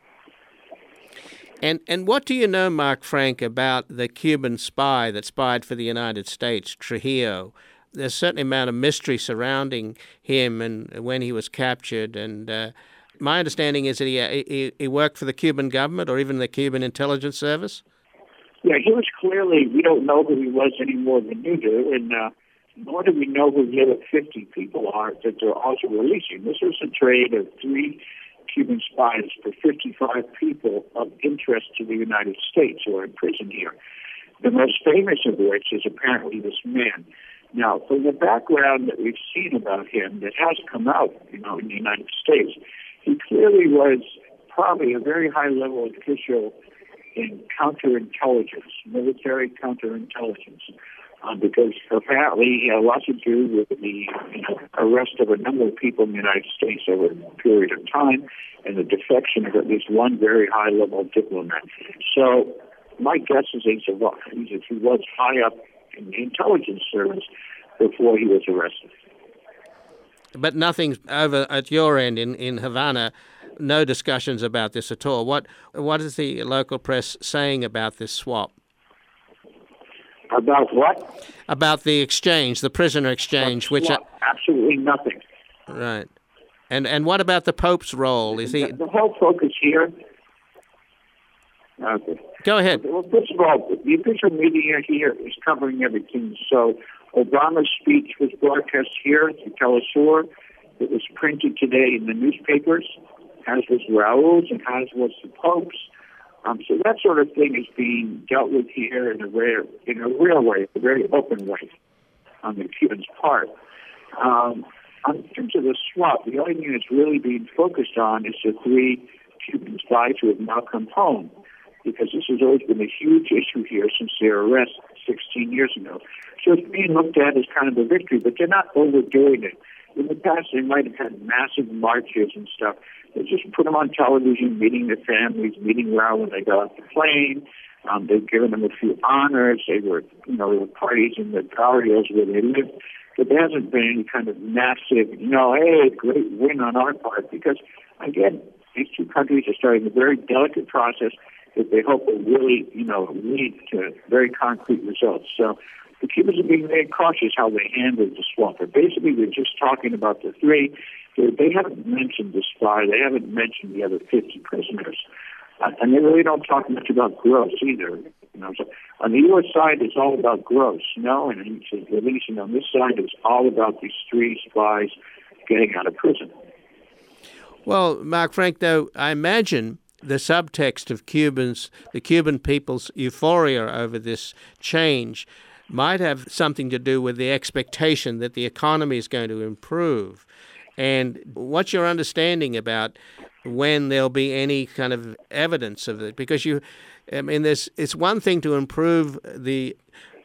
Speaker 1: And and what do you know, Mark Frank, about the Cuban spy that spied for the United States, Trujillo? There's a certain amount of mystery surrounding him and when he was captured. And uh, my understanding is that he, he he worked for the Cuban government or even the Cuban intelligence service.
Speaker 4: Yeah, he was clearly, we don't know who he was any more than you do, and uh, nor do we know who the other fifty people are that they're also releasing. This was a trade of three Cuban spies for fifty-five people of interest to the United States who are in prison here. The most famous of which is apparently this man. Now, from the background that we've seen about him that has come out, you know, in the United States, he clearly was probably a very high-level official in counterintelligence, military counterintelligence, uh, because apparently he had a lot to do with the you know, arrest of a number of people in the United States over a period of time and the defection of at least one very high-level diplomat. So my guess is he's a, he's, he was high up in the intelligence service before he was arrested.
Speaker 1: But nothing's over at your end in, in Havana. No discussions about this at all. What what is the local press saying about this swap?
Speaker 4: About what?
Speaker 1: About the exchange, the prisoner exchange, which
Speaker 4: swap. Absolutely nothing.
Speaker 1: Right. And and what about the Pope's role? Is he
Speaker 4: the, the whole focus here? Okay.
Speaker 1: Go ahead.
Speaker 4: Well, first of all, the official media here is covering everything. So Obama's speech was broadcast here to Telesur. It was printed today in the newspapers, as was Raul's and as was the Pope's. Um, so that sort of thing is being dealt with here in a rare, in a real way, a very open way on the Cubans' part. Um, in terms of the swap, the only thing that's really being focused on is the three Cuban spies who have now come home, because this has always been a huge issue here since their arrest sixteen years ago. So it's being looked at as kind of a victory, but they're not overdoing it. In the past, they might have had massive marches and stuff. They just put them on television, meeting their families, meeting Raul when they got off the plane. Um, they've given them a few honors. They were, you know, they were parties in the barrios where they lived. But there hasn't been any kind of massive, you know, hey, great win on our part. Because, again, these two countries are starting a very delicate process that they hope will really, you know, lead to very concrete results. So the Cubans are being very cautious how they handle the swap. But basically, they're just talking about the three. They, they haven't mentioned the spy. They haven't mentioned the other fifty prisoners. Uh, and they really don't talk much about Gross either. You know, so on the U S side, it's all about Gross, you know, and he's releasing. On this side, it's all about these three spies getting out of prison.
Speaker 1: Well, Mark Frank, though, I imagine the subtext of Cubans, the Cuban people's euphoria over this change might have something to do with the expectation that the economy is going to improve. And what's your understanding about when there'll be any kind of evidence of it? Because you, I mean, there's, it's one thing to improve the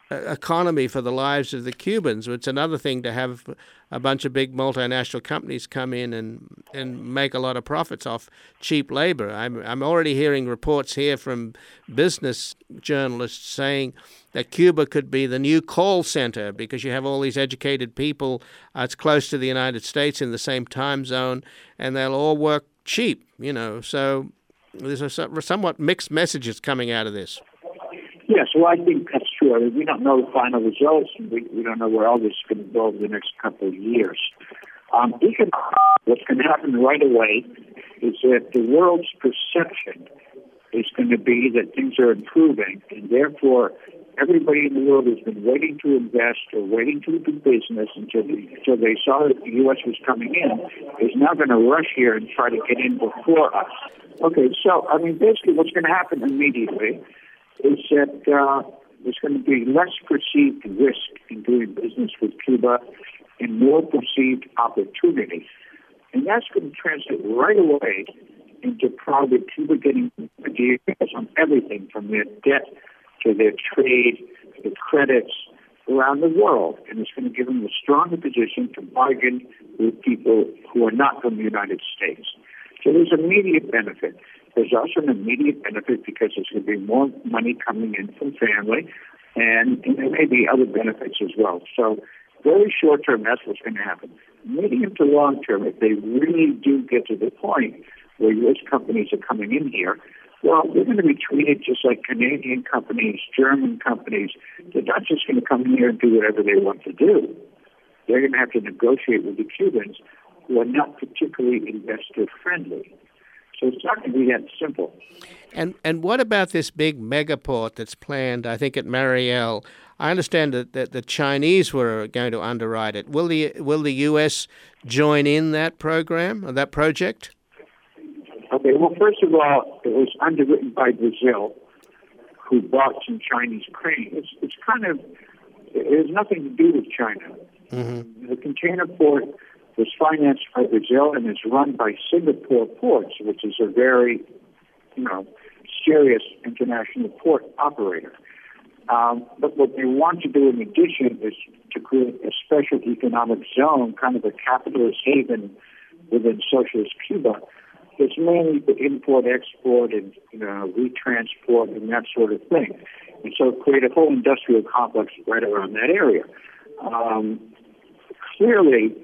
Speaker 1: economy for the lives of the Cubans. It's another thing to have a bunch of big multinational companies come in and, and make a lot of profits off cheap labor. I'm, I'm already hearing reports here from business journalists saying that Cuba could be the new call center because you have all these educated people. Uh, it's close to the United States in the same time zone, and they'll all work cheap, you know. So there's a somewhat mixed messages coming out of this.
Speaker 4: Yes, well, I think that's true. I mean, we don't know the final results. We, we don't know where all this is going to go over the next couple of years. Um, we can, what's going to happen right away is that the world's perception is going to be that things are improving, and therefore everybody in the world has been waiting to invest or waiting to do business until, the, until they saw that the U S was coming in, is now going to rush here and try to get in before us. Okay, so, I mean, basically what's going to happen immediately is that uh, there's going to be less perceived risk in doing business with Cuba and more perceived opportunity. And that's going to translate right away into probably Cuba getting deals on everything from their debt to their trade, to the credits around the world. And it's going to give them a stronger position to bargain with people who are not from the United States. So there's immediate benefit. There's also an immediate benefit because there's going to be more money coming in from family, and, and there may be other benefits as well. So very short term, that's what's going to happen. Medium to long term, if they really do get to the point where U S companies are coming in here, well, they're going to be treated just like Canadian companies, German companies. They're not just going to come in here and do whatever they want to do. They're going to have to negotiate with the Cubans, who are not particularly investor-friendly. So it's not going to be that simple.
Speaker 1: And and what about this big megaport that's planned, I think, at Mariel? I understand that, that the Chinese were going to underwrite it. Will the will the U S join in that program or that project?
Speaker 4: Okay, well, first of all, it was underwritten by Brazil, who bought some Chinese cranes. It's, it's kind of, it has nothing to do with China. Mm-hmm. The container port was financed by Brazil and is run by Singapore Ports, which is a very, you know, serious international port operator. Um, but what they want to do in addition is to create a special economic zone, kind of a capitalist haven within socialist Cuba. It's mainly for import, export, and you know, retransport and that sort of thing. And so create a whole industrial complex right around that area. Um, clearly,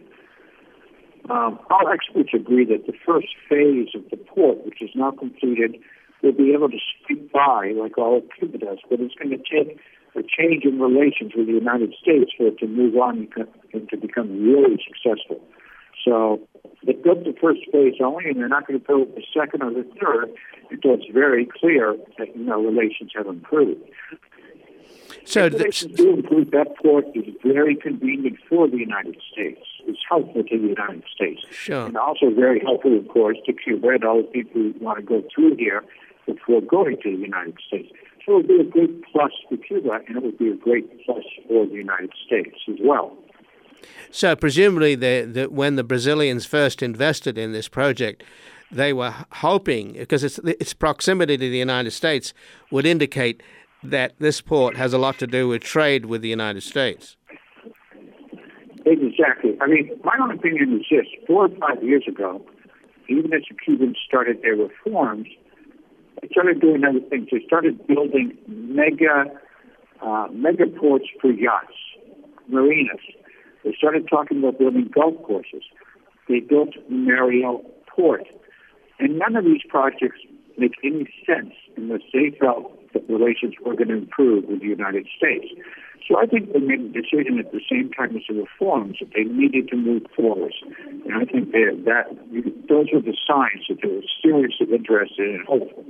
Speaker 4: um, all experts agree that the first phase of the port, which is now completed, will be able to squeak by like all of Cuba does, but it's going to take a change in relations with the United States for it to move on and to become really successful. So they built the first phase only, and they're not going to build the second or the third until it's very clear that, you know, relations have improved. So if relations do improve, that port is very convenient for the United States. It's helpful to the United States.
Speaker 1: Sure.
Speaker 4: And also very helpful, of course, to Cuba and all the people who want to go through here before going to the United States. So it would be a great plus for Cuba, and it would be a great plus for the United States as well.
Speaker 1: So presumably, the, the, when the Brazilians first invested in this project, they were hoping, because its, its proximity to the United States would indicate that this port has a lot to do with trade with the United States.
Speaker 4: Exactly. I mean, my own opinion is this. Four or five years ago, even as the Cubans started their reforms, they started doing other things. They started building mega, uh, mega ports for yachts, marinas. They started talking about building golf courses. They built Mariel Port. And none of these projects make any sense unless they felt that relations were going to improve with the United States. So I think they made a decision at the same time as the reforms that they needed to move forward. And I think that, that those were the signs that they were seriously interested and hopeful.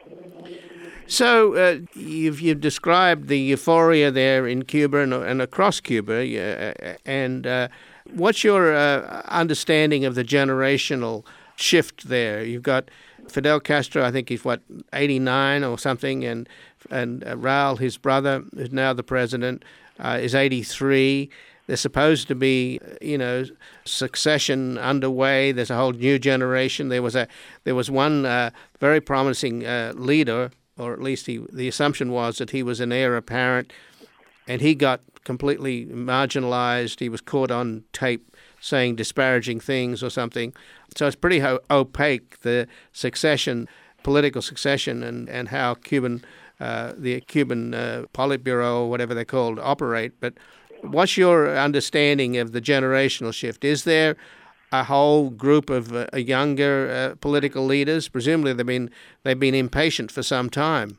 Speaker 1: So uh, you've you've described the euphoria there in Cuba and, and across Cuba, uh, and uh, what's your uh, understanding of the generational shift there? You've got Fidel Castro, I think he's what eighty-nine or something, and and uh, Raul, his brother, who's now the president, uh, is eighty-three. There's supposed to be, you know, succession underway. There's a whole new generation. There was a there was one uh, very promising uh, leader. Or at least he, the assumption was that he was an heir apparent, and he got completely marginalized. He was caught on tape saying disparaging things or something. So it's pretty ho- opaque, the succession, political succession, and, and how Cuban, uh, the Cuban uh, Politburo, or whatever they're called, operate. But what's your understanding of the generational shift? Is there a whole group of uh, younger uh, political leaders? Presumably they've been they've been impatient for some time.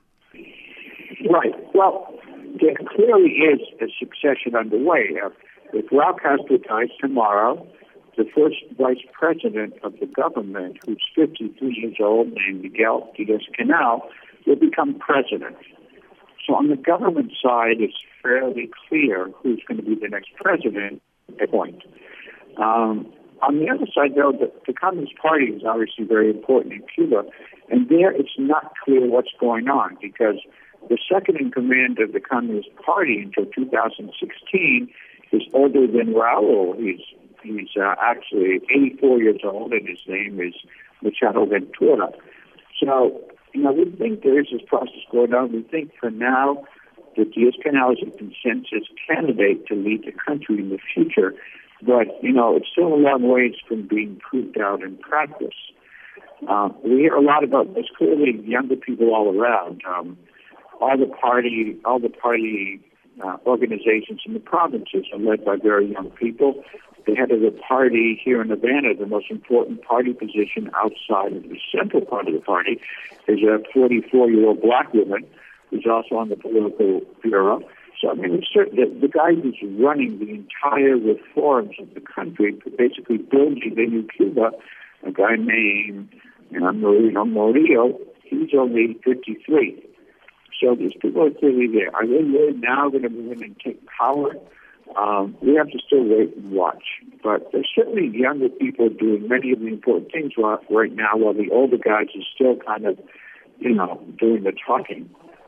Speaker 4: Right. Well, there clearly is a succession underway. Uh, if Raul Castro dies tomorrow, the first vice president of the government, who's fifty-three years old, named Miguel Diaz-Canel, will become president. So on the government side, it's fairly clear who's going to be the next president at that point. Um, On the other side, though, the, the Communist Party is obviously very important in Cuba, and there it's not clear what's going on because the second in command of the Communist Party until two thousand sixteen is older than Raul. He's he's uh, actually eighty-four years old, and his name is Machado Ventura. So, you know, we think there is this process going on. We think for now that Diaz-Canel is a consensus candidate to lead the country in the future. But, you know, it's still a long ways from being proved out in practice. Uh, we hear a lot about this. Clearly, younger people all around. Um, all the party, all the party uh, organizations in the provinces are led by very young people. The head of the party here in Havana, the most important party position outside of the central part of the party, is a forty-four-year-old black woman who's also on the political bureau. So, I mean, it's certain that the guy who's running the entire reforms of the country, basically building the new Cuba, a guy named you know, Marino Murillo, he's only fifty-three. So these people are clearly there. Are they really now going to move in and take power? Um, we have to still wait and watch. But there's certainly younger people doing many of the important things right now, while the older guys are still kind of, you know, doing the talking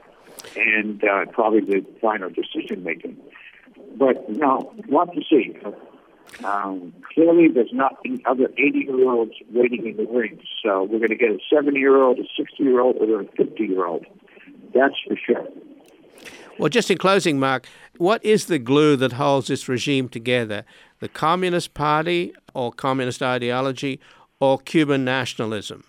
Speaker 4: and uh, probably the final decision making. But no, we'll have to see. Um, clearly, there's not any other eighty-year-olds waiting in the wings. So we're going to get a seventy-year-old, a sixty-year-old, or a fifty-year-old. That's for sure.
Speaker 1: Well, just in closing, Mark, what is the glue that holds this regime together? The Communist Party or communist ideology or Cuban nationalism?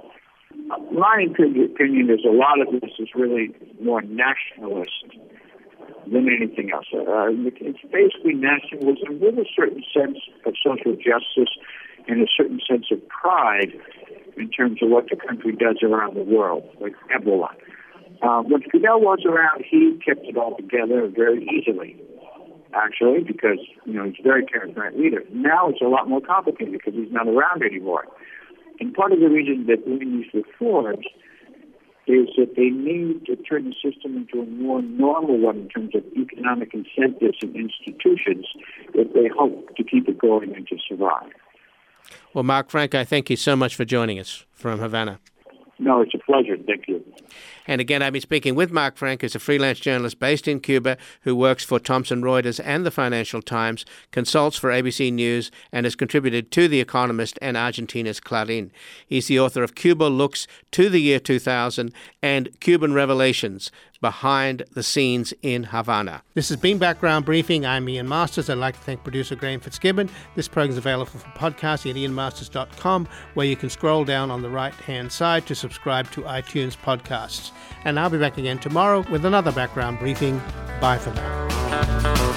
Speaker 4: My opinion is a lot of this is really more nationalist than anything else. Uh, it's basically nationalism with a certain sense of social justice and a certain sense of pride in terms of what the country does around the world, like Ebola. Uh, when Fidel was around, he kept it all together very easily, actually, because you know he's a very charismatic leader. Now it's a lot more complicated because he's not around anymore. And part of the reason that we need these reforms is that they need to turn the system into a more normal one in terms of economic incentives and institutions that they hope to keep it going and to survive.
Speaker 1: Well, Mark Franco, thank you so much for joining us from Havana.
Speaker 4: No, it's a pleasure. Thank you.
Speaker 1: And again, I've been speaking with Mark Franco, who's a freelance journalist based in Cuba who works for Thomson Reuters and the Financial Times, consults for A B C News, and has contributed to The Economist and Argentina's Clarín. He's the author of Cuba Looks to the Year two thousand and Cuban Revelations, Behind the Scenes in Havana. This has been Background Briefing. I'm Ian Masters. I'd like to thank producer Graham Fitzgibbon. This program is available for podcast at ian masters dot com, where you can scroll down on the right-hand side to subscribe to iTunes podcasts. And I'll be back again tomorrow with another Background Briefing. Bye for now.